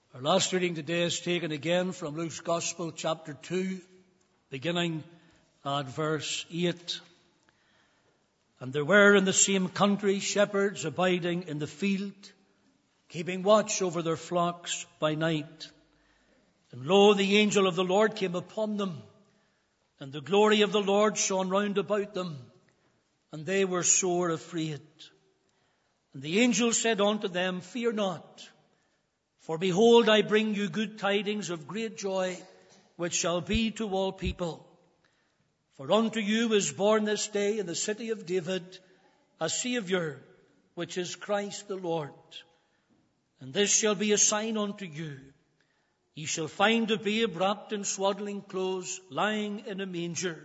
Our last reading today is taken again from Luke's Gospel, chapter 2, beginning at verse 8. And there were in the same country shepherds abiding in the field, keeping watch over their flocks by night. And lo, the angel of the Lord came upon them, and the glory of the Lord shone round about them, and they were sore afraid. And the angel said unto them, Fear not, for behold, I bring you good tidings of great joy, which shall be to all people. For unto you is born this day in the city of David a Saviour, which is Christ the Lord. And this shall be a sign unto you. Ye shall find a babe wrapped in swaddling clothes, lying in a manger.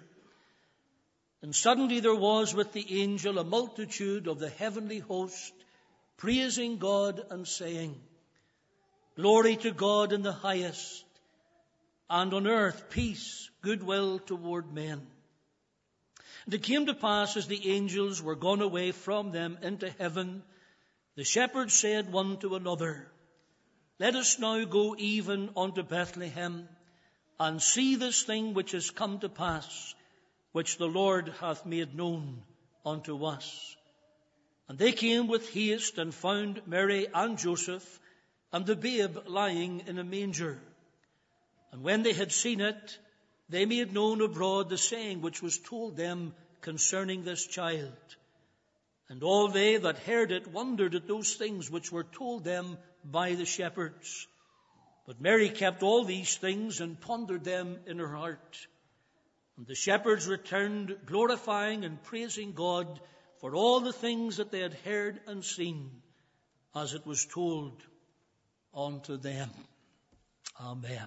And suddenly there was with the angel a multitude of the heavenly host, praising God and saying, Glory to God in the highest, and on earth peace, goodwill toward men. And it came to pass, as the angels were gone away from them into heaven, the shepherds said one to another, Let us now go even unto Bethlehem, and see this thing which is come to pass, which the Lord hath made known unto us. And they came with haste, and found Mary and Joseph, and the babe lying in a manger. And when they had seen it, they made known abroad the saying which was told them concerning this child. And all they that heard it wondered at those things which were told them by the shepherds. But Mary kept all these things and pondered them in her heart. And the shepherds returned, glorifying and praising God for all the things that they had heard and seen, as it was told unto them. Amen.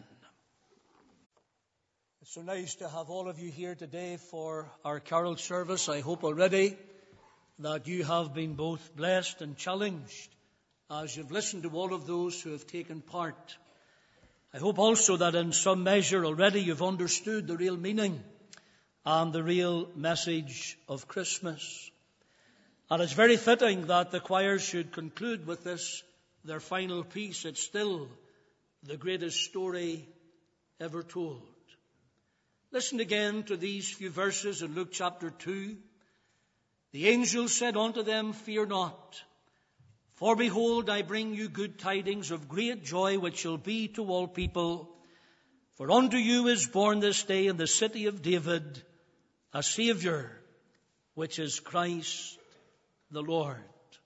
It's so nice to have all of you here today for our carol service. I hope already that you have been both blessed and challenged as you've listened to all of those who have taken part. I hope also that in some measure already you've understood the real meaning and the real message of Christmas. And it's very fitting that the choir should conclude with this, their final piece. It's still the greatest story ever told. Listen again to these few verses in Luke chapter 2. The angel said unto them, Fear not, for behold, I bring you good tidings of great joy, which shall be to all people. For unto you is born this day in the city of David a Saviour, which is Christ the Lord.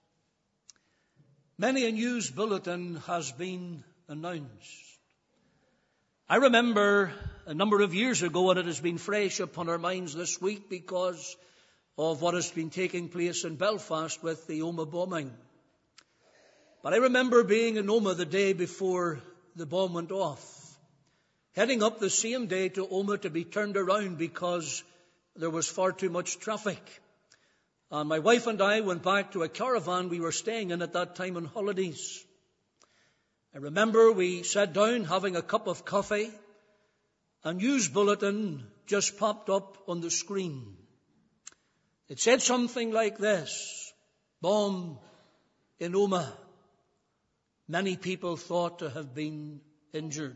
Many a news bulletin has been announced. I remember a number of years ago, and it has been fresh upon our minds this week because of what has been taking place in Belfast with the Omagh bombing. But I remember being in Omagh the day before the bomb went off, heading up the same day to Omagh to be turned around because there was far too much traffic. And my wife and I went back to a caravan we were staying in at that time on holidays. I remember we sat down having a cup of coffee. A news bulletin just popped up on the screen. It said something like this: Bomb in Omagh. Many people thought to have been injured.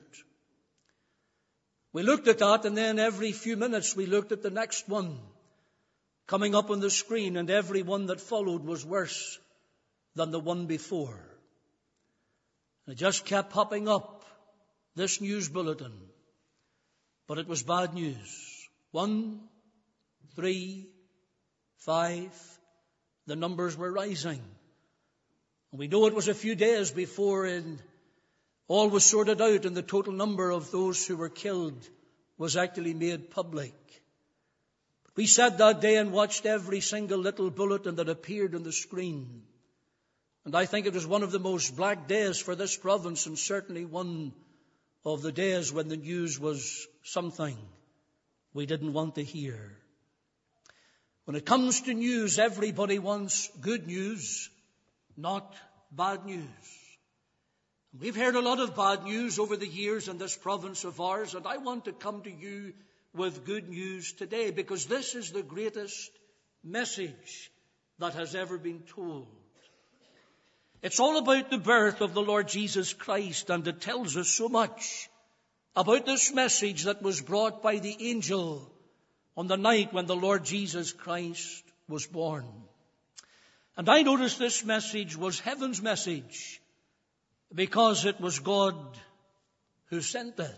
We looked at that, and then every few minutes we looked at the next one coming up on the screen, and every one that followed was worse than the one before. And it just kept popping up, this news bulletin. But it was bad news. 1, 3, 5, the numbers were rising. And we know it was a few days before all was sorted out and the total number of those who were killed was actually made public. We sat that day and watched every single little bulletin that appeared on the screen. And I think it was one of the most black days for this province, and certainly one of the days when the news was something we didn't want to hear. When it comes to news, everybody wants good news, not bad news. We've heard a lot of bad news over the years in this province of ours, and I want to come to you with good news today, because this is the greatest message that has ever been told. It's all about the birth of the Lord Jesus Christ, and it tells us so much about this message that was brought by the angel on the night when the Lord Jesus Christ was born. And I noticed this message was heaven's message because it was God who sent it.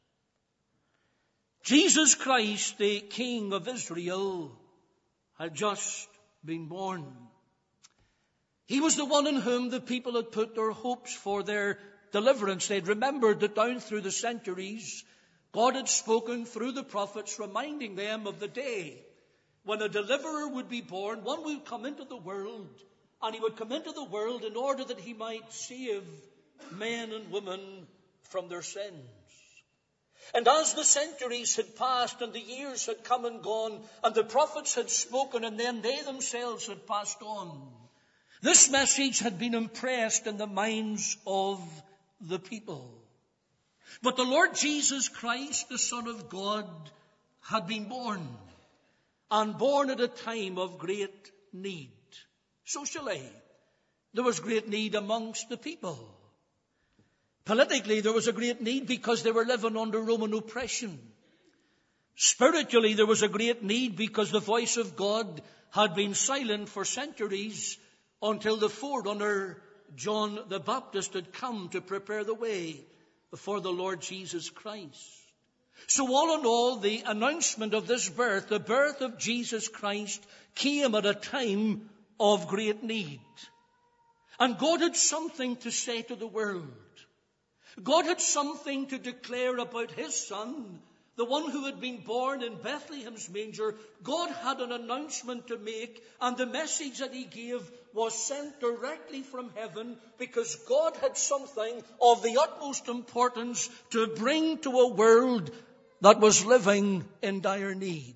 Jesus Christ, the King of Israel, had just been born. He was the one in whom the people had put their hopes for their deliverance. They'd remembered that down through the centuries, God had spoken through the prophets, reminding them of the day when a deliverer would be born, one would come into the world, and he would come into the world in order that he might save men and women from their sins. And as the centuries had passed and the years had come and gone, and the prophets had spoken and then they themselves had passed on, this message had been impressed in the minds of the people. But the Lord Jesus Christ, the Son of God, had been born, and born at a time of great need. Socially, there was great need amongst the people. Politically, there was a great need because they were living under Roman oppression. Spiritually, there was a great need because the voice of God had been silent for centuries until the forerunner, John the Baptist, had come to prepare the way for the Lord Jesus Christ. So all in all, the announcement of this birth, the birth of Jesus Christ, came at a time of great need. And God had something to say to the world. God had something to declare about his Son, the one who had been born in Bethlehem's manger. God had an announcement to make, and the message that he gave was sent directly from heaven because God had something of the utmost importance to bring to a world that was living in dire need.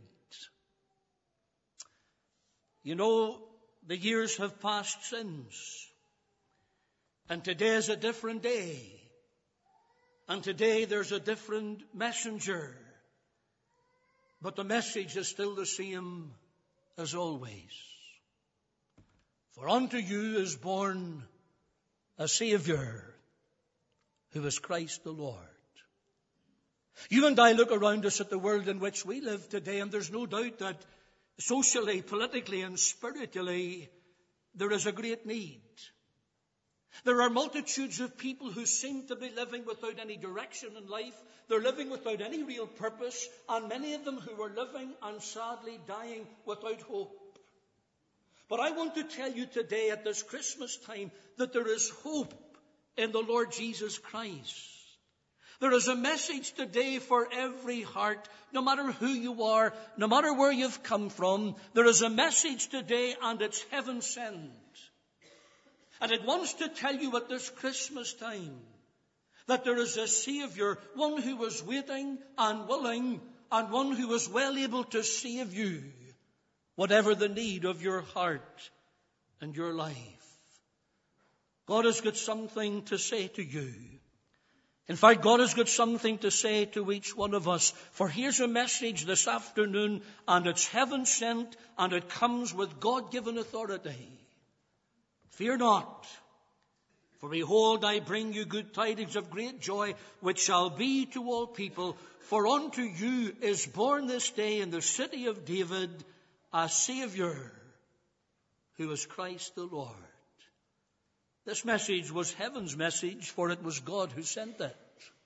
You know, the years have passed since, and today is a different day. And today there's a different messenger. But the message is still the same as always. For unto you is born a Savior, who is Christ the Lord. You and I look around us at the world in which we live today, and there's no doubt that socially, politically, and spiritually, there is a great need. There are multitudes of people who seem to be living without any direction in life. They're living without any real purpose, and many of them who are living and sadly dying without hope. But I want to tell you today at this Christmas time that there is hope in the Lord Jesus Christ. There is a message today for every heart, no matter who you are, no matter where you've come from. There is a message today, and it's heaven sent. And it wants to tell you at this Christmas time that there is a Savior, one who was waiting and willing, and one who is well able to save you, whatever the need of your heart and your life. God has got something to say to you. In fact, God has got something to say to each one of us. For here's a message this afternoon, and it's heaven sent, and it comes with God-given authority. Fear not, for behold, I bring you good tidings of great joy, which shall be to all people. For unto you is born this day in the city of David a Savior, who is Christ the Lord. This message was heaven's message, for it was God who sent it.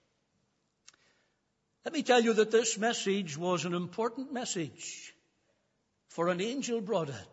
Let me tell you that this message was an important message, for an angel brought it.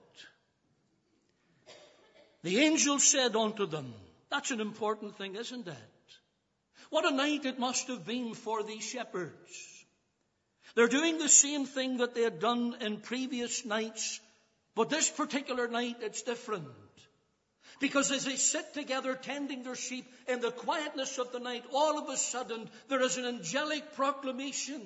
The angel said unto them, that's an important thing, isn't it? What a night it must have been for these shepherds. They're doing the same thing that they had done in previous nights, but this particular night it's different. Because as they sit together tending their sheep in the quietness of the night, all of a sudden there is an angelic proclamation.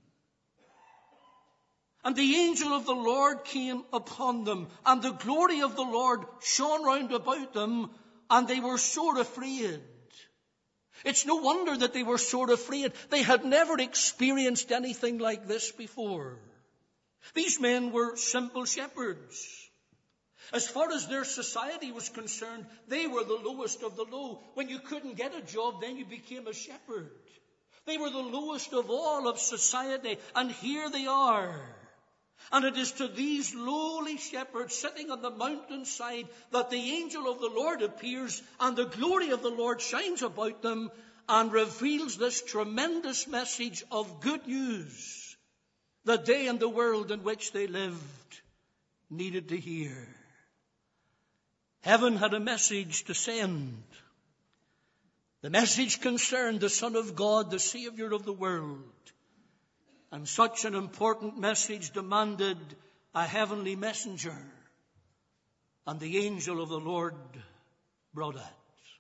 And the angel of the Lord came upon them, and the glory of the Lord shone round about them, and they were sore afraid. It's no wonder that they were sore afraid. They had never experienced anything like this before. These men were simple shepherds. As far as their society was concerned, they were the lowest of the low. When you couldn't get a job, then you became a shepherd. They were the lowest of all of society, and here they are. And it is to these lowly shepherds sitting on the mountainside that the angel of the Lord appears, and the glory of the Lord shines about them and reveals this tremendous message of good news that they and the world in which they lived needed to hear. Heaven had a message to send. The message concerned the Son of God, the Savior of the world. And such an important message demanded a heavenly messenger. And the angel of the Lord brought it.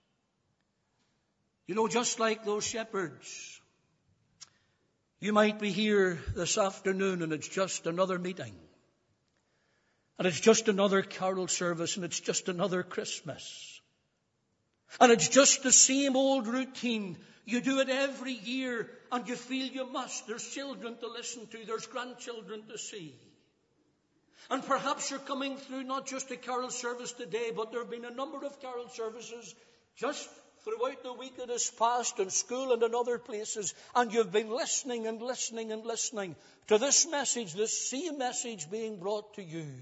You know, just like those shepherds, you might be here this afternoon and it's just another meeting. And it's just another carol service, and it's just another Christmas. And it's just the same old routine. You do it every year, and you feel you must. There's children to listen to. There's grandchildren to see. And perhaps you're coming through not just a carol service today, but there have been a number of carol services just throughout the week that has passed in school and in other places. And you've been listening and listening and listening to this message, this same message being brought to you.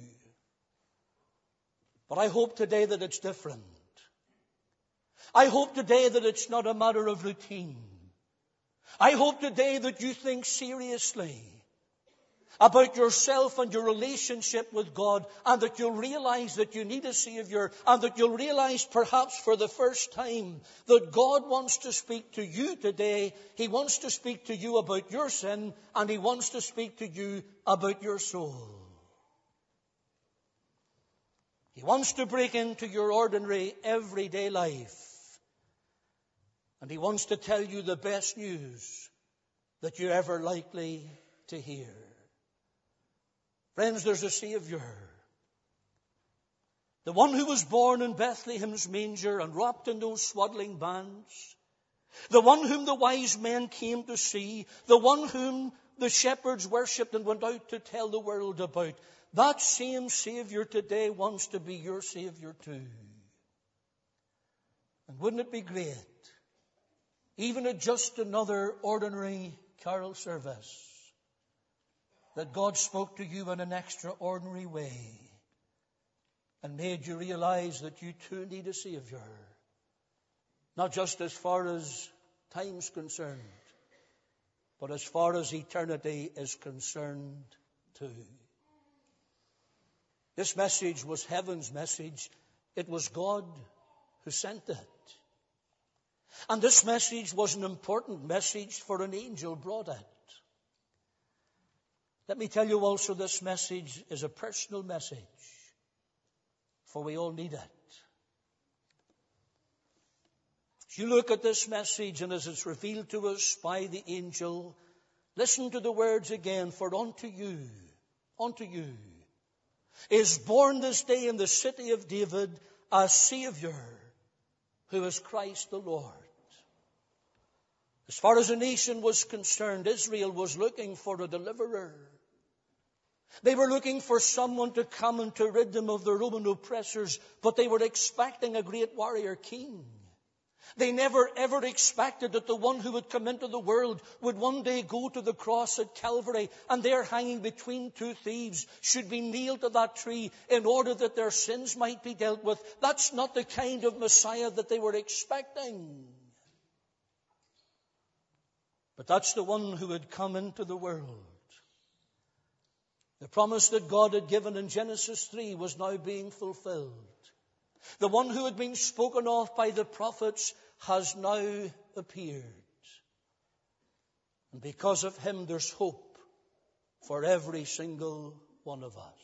But I hope today that it's different. I hope today that it's not a matter of routine. I hope today that you think seriously about yourself and your relationship with God, and that you'll realize that you need a Savior, and that you'll realize perhaps for the first time that God wants to speak to you today. He wants to speak to you about your sin, and He wants to speak to you about your soul. He wants to break into your ordinary, everyday life. And He wants to tell you the best news that you're ever likely to hear. Friends, there's a Savior. The one who was born in Bethlehem's manger and wrapped in those swaddling bands. The one whom the wise men came to see. The one whom the shepherds worshipped and went out to tell the world about. That same Savior today wants to be your Savior too. And wouldn't it be great, even at just another ordinary carol service, that God spoke to you in an extraordinary way and made you realize that you too need a Savior, not just as far as time's concerned, but as far as eternity is concerned too. This message was heaven's message. It was God who sent it. And this message was an important message, for an angel brought it. Let me tell you also, this message is a personal message, for we all need it. As you look at this message and as it's revealed to us by the angel, listen to the words again. For unto you is born this day in the city of David a Savior, who is Christ the Lord. As far as the nation was concerned, Israel was looking for a deliverer. They were looking for someone to come and to rid them of the Roman oppressors, but they were expecting a great warrior king. They never ever expected that the one who would come into the world would one day go to the cross at Calvary, and there hanging between two thieves should be nailed to that tree in order that their sins might be dealt with. That's not the kind of Messiah that they were expecting. But that's the one who had come into the world. The promise that God had given in Genesis 3 was now being fulfilled. The one who had been spoken of by the prophets has now appeared. And because of him, there's hope for every single one of us.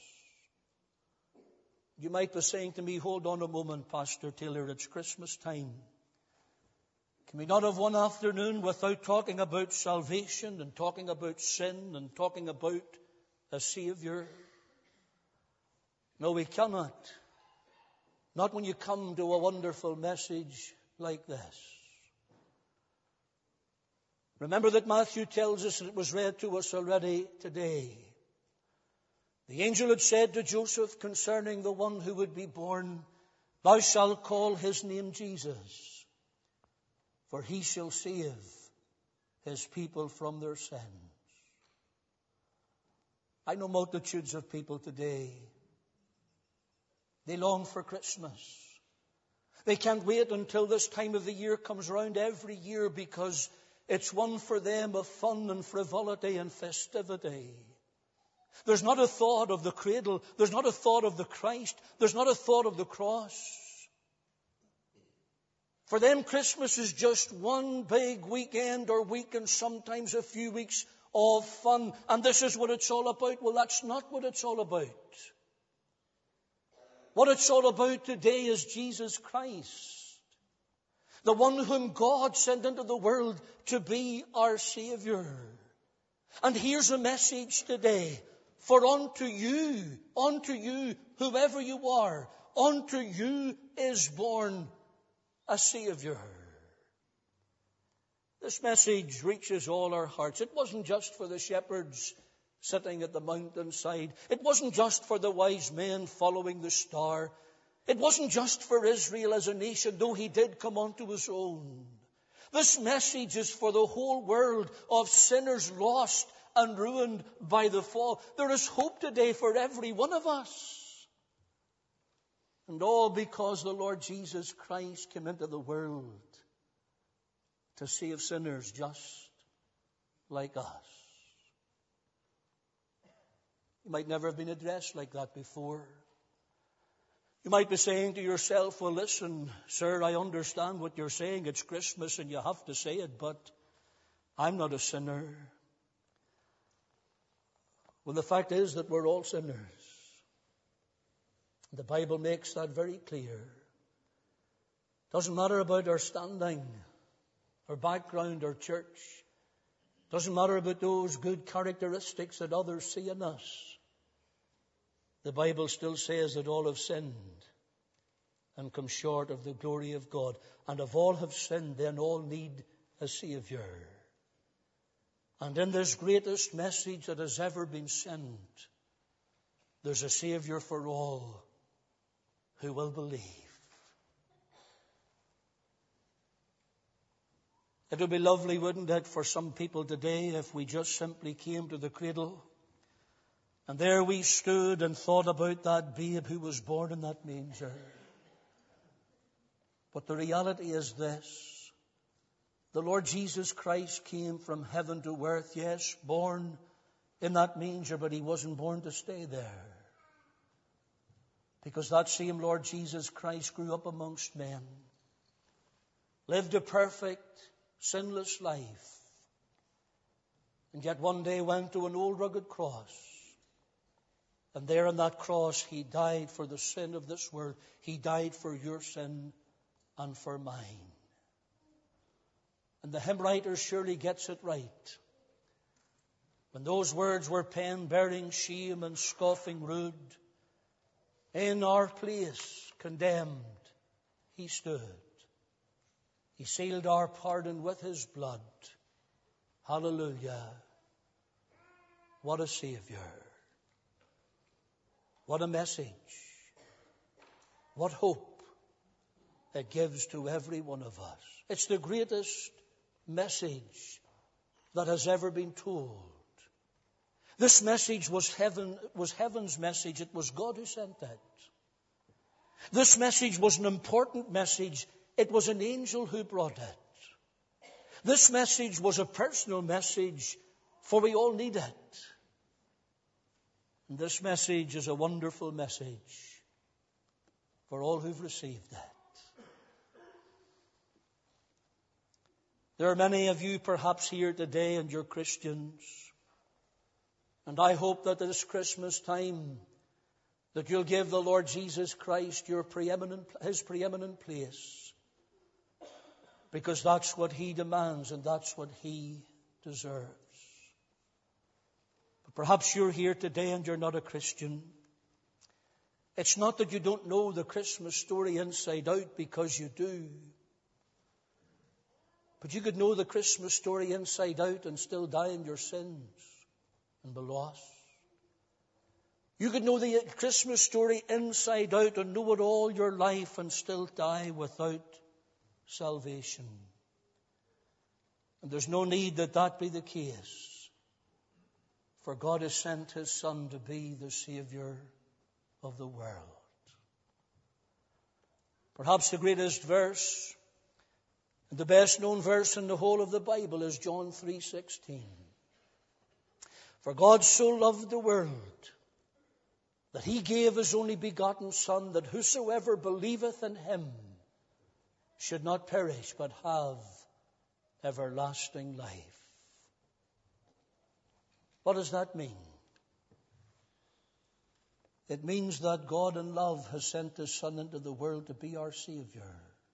You might be saying to me, hold on a moment, Pastor Taylor, it's Christmas time. Can we not have one afternoon without talking about salvation and talking about sin and talking about a Savior? No, we cannot. Not when you come to a wonderful message like this. Remember that Matthew tells us, and it was read to us already today, The angel had said to Joseph concerning the one who would be born, "Thou shalt call his name Jesus, for he shall save his people from their sins." I know multitudes of people today. They long for Christmas. They can't wait until this time of the year comes around every year because it's one for them of fun and frivolity and festivity. There's not a thought of the cradle. There's not a thought of the Christ. There's not a thought of the cross. For them, Christmas is just one big weekend or week and sometimes a few weeks of fun. And this is what it's all about. Well, that's not what it's all about. What it's all about today is Jesus Christ, the one whom God sent into the world to be our Savior. And here's a message today. For unto you, whoever you are, unto you is born a Savior. This message reaches all our hearts. It wasn't just for the shepherds sitting at the mountainside. It wasn't just for the wise men following the star. It wasn't just for Israel as a nation, though he did come unto his own. This message is for the whole world of sinners lost and ruined by the fall. There is hope today for every one of us. And all because the Lord Jesus Christ came into the world to save sinners just like us. You might never have been addressed like that before. You might be saying to yourself, "Well, listen, sir, I understand what you're saying. It's Christmas and you have to say it, but I'm not a sinner." Well, the fact is that we're all sinners. The Bible makes that very clear. It doesn't matter about our standing, our background, our church. It doesn't matter about those good characteristics that others see in us. The Bible still says that all have sinned and come short of the glory of God. And if all have sinned, then all need a Savior. And in this greatest message that has ever been sent, there's a Savior for all who will believe. It would be lovely, wouldn't it, for some people today if we just simply came to the cradle and there we stood and thought about that babe who was born in that manger. But the reality is this. The Lord Jesus Christ came from heaven to earth, yes, born in that manger, but he wasn't born to stay there. Because that same Lord Jesus Christ grew up amongst men, lived a perfect, sinless life, and yet one day went to an old rugged cross. And there on that cross, he died for the sin of this world. He died for your sin and for mine. And the hymn writer surely gets it right. When those words were penned, bearing shame and scoffing rude, in our place condemned he stood. He sealed our pardon with his blood. Hallelujah. What a Savior. What a message. What hope it gives to every one of us. It's the greatest message that has ever been told. This message was heaven's message. It was God who sent it. This message was an important message. It was an angel who brought it. This message was a personal message, for we all need it. And this message is a wonderful message for all who've received it. There are many of you perhaps here today, and you're Christians. And I hope that this Christmas time that you'll give the Lord Jesus Christ his preeminent place. Because that's what he demands and that's what he deserves. But perhaps you're here today and you're not a Christian. It's not that you don't know the Christmas story inside out, because you do. But you could know the Christmas story inside out and still die in your sins and be lost. You could know the Christmas story inside out and know it all your life and still die without salvation. And there's no need that that be the case. For God has sent His Son to be the Savior of the world. Perhaps the greatest verse, and the best known verse in the whole of the Bible is John 3:16. For God so loved the world that He gave His only begotten Son, that whosoever believeth in Him should not perish but have everlasting life. What does that mean? It means that God in love has sent His Son into the world to be our Savior.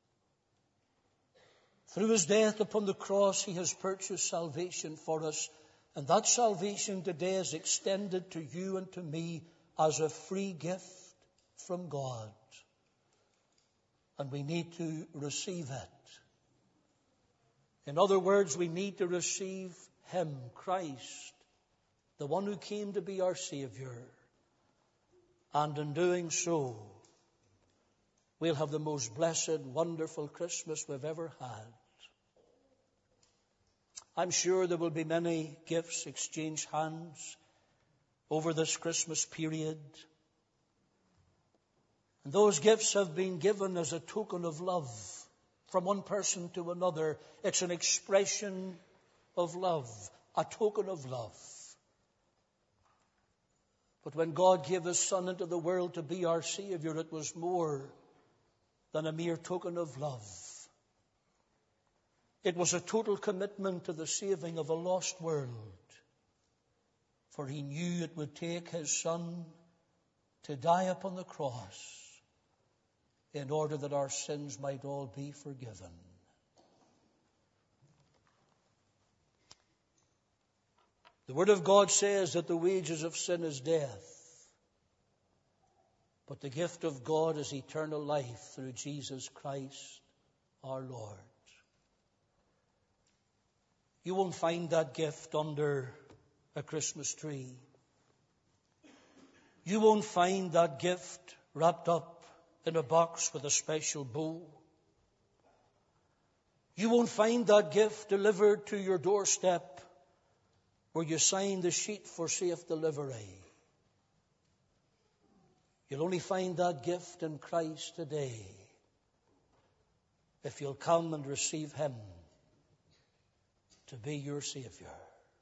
Through His death upon the cross, He has purchased salvation for us. And that salvation today is extended to you and to me as a free gift from God. And we need to receive it. In other words, we need to receive Him, Christ, the one who came to be our Savior. And in doing so, we'll have the most blessed, wonderful Christmas we've ever had. I'm sure there will be many gifts exchanged hands over this Christmas period. And those gifts have been given as a token of love from one person to another. It's an expression of love, a token of love. But when God gave His Son into the world to be our Savior, it was more than a mere token of love. It was a total commitment to the saving of a lost world. For He knew it would take His Son to die upon the cross in order that our sins might all be forgiven. The Word of God says that the wages of sin is death, but the gift of God is eternal life through Jesus Christ our Lord. You won't find that gift under a Christmas tree. You won't find that gift wrapped up in a box with a special bow. You won't find that gift delivered to your doorstep where you sign the sheet for safe delivery. You'll only find that gift in Christ today if you'll come and receive Him to be your Savior.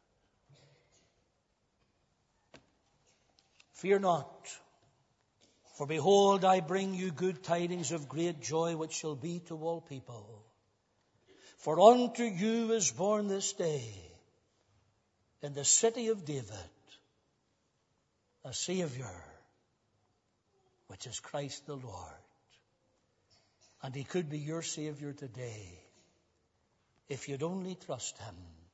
Fear not, for behold, I bring you good tidings of great joy, which shall be to all people. For unto you is born this day in the city of David a Savior, which is Christ the Lord. And He could be your Savior today if you'd only trust Him.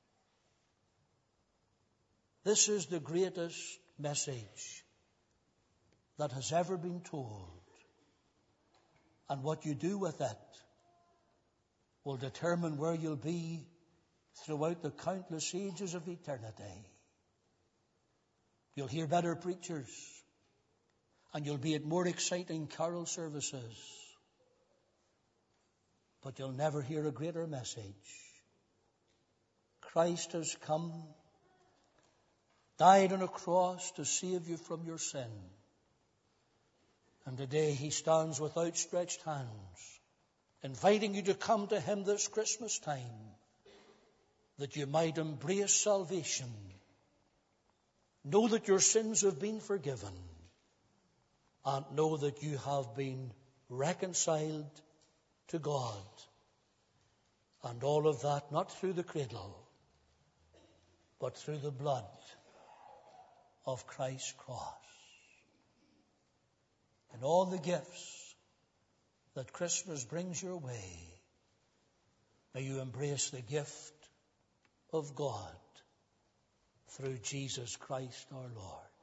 This is the greatest message that has ever been told. And what you do with it will determine where you'll be throughout the countless ages of eternity. You'll hear better preachers, and you'll be at more exciting carol services, but you'll never hear a greater message. Christ has come, died on a cross to save you from your sin. And today He stands with outstretched hands, inviting you to come to Him this Christmas time, that you might embrace salvation. Know that your sins have been forgiven, and know that you have been reconciled to God. And all of that not through the cradle, but through the blood of Christ's cross. And all the gifts that Christmas brings your way, may you embrace the gift of God through Jesus Christ our Lord.